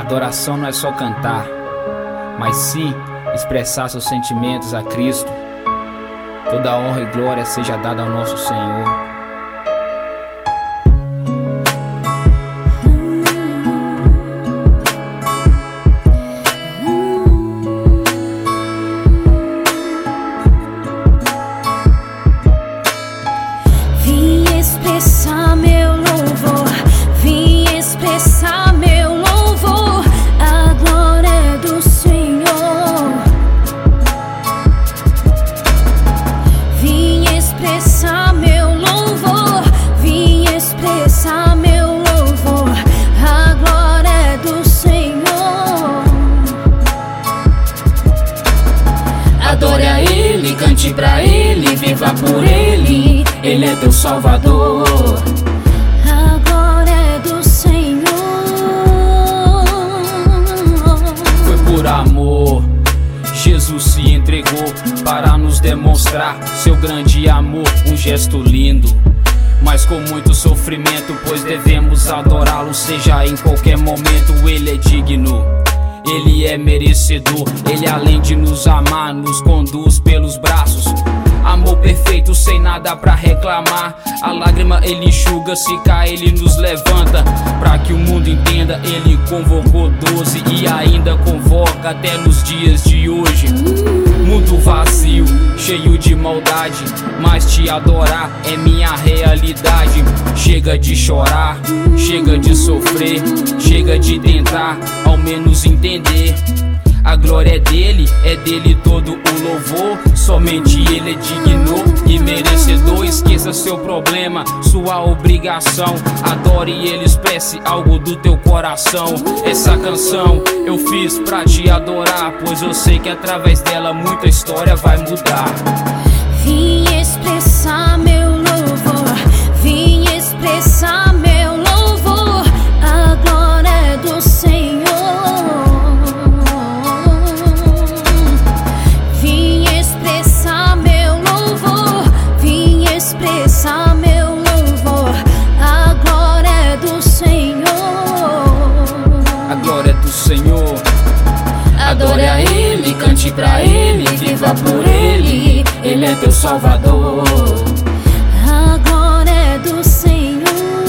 Adoração não é só cantar, mas sim expressar seus sentimentos a Cristo. Toda honra e glória seja dada ao nosso Senhor. Vim expressar meu louvor, vim expressar meu louvor, a glória do Senhor. Vim expressar meu louvor, vim expressar meu louvor, a glória do Senhor. Adore a Ele, cante pra Ele, viva por Ele. Ele é teu Salvador. A glória do Senhor. Foi por amor, Jesus se entregou para nos demonstrar seu grande amor, um gesto lindo, mas com muito sofrimento, pois devemos adorá-lo, seja em qualquer momento. Ele é digno, Ele é merecedor. Ele, além de nos amar, nos conduz pelos braços. Amor perfeito, sem nada pra reclamar. A lágrima Ele enxuga, se cai Ele nos levanta. Pra que o mundo entenda, Ele convocou 12 e ainda convoca até nos dias de hoje. Mundo vazio, cheio de maldade, mas te adorar é minha realidade. Chega de chorar, chega de sofrer, chega de tentar ao menos entender. A glória é dele todo o louvor. Somente Ele é digno e merecedor. Esqueça seu problema, sua obrigação. Adore Ele, expresse algo do teu coração. Essa canção eu fiz pra te adorar, pois eu sei que através dela muita história vai mudar. Vim expressar meu louvor, vim expressar meu louvor, a glória do Senhor. Vim expressar meu louvor, vim expressar meu louvor, a glória do Senhor. A glória do Senhor. Adore a Ele, cante pra Ele, viva por Ele. Ele é teu Salvador. A glória do Senhor.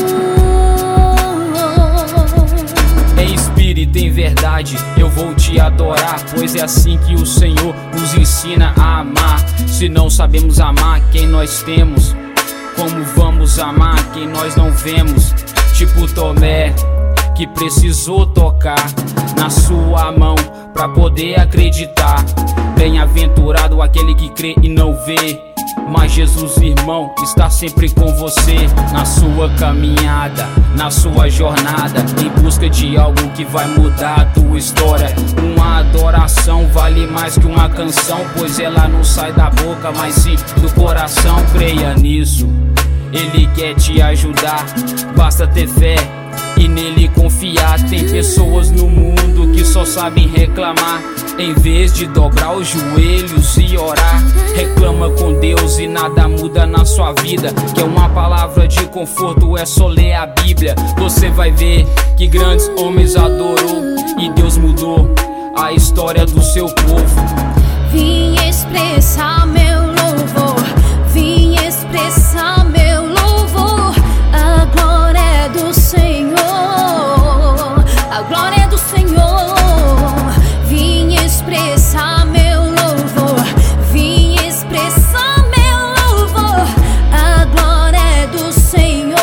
Em espírito, em verdade, eu vou te adorar, pois é assim que o Senhor nos ensina a amar. Se não sabemos amar quem nós temos, como vamos amar quem nós não vemos? Tipo Tomé, que precisou tocar na sua mão pra poder acreditar. Bem-aventurado aquele que crê e não vê, mas Jesus, irmão, está sempre com você na sua caminhada, na sua jornada, em busca de algo que vai mudar a tua história. Uma adoração vale mais que uma canção, pois ela não sai da boca, mas sim do coração. Creia nisso, Ele quer te ajudar, basta ter fé e nele confiar. Tem pessoas no mundo que só sabem reclamar, em vez de dobrar os joelhos e orar. Reclama com Deus e nada muda na sua vida. Quer uma palavra de conforto, é só ler a Bíblia. Você vai ver que grandes homens adorou e Deus mudou a história do seu povo. Vim expressar meu louvor, vim expressar meu louvor, a glória do Senhor, a glória do Senhor. Vim expressar meu louvor, vim expressar meu louvor, a glória do Senhor.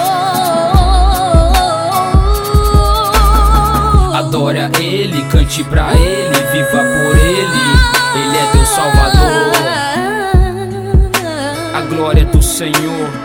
Adore a Ele, cante pra Ele, viva por Ele. Ele é teu Salvador. A glória do Senhor.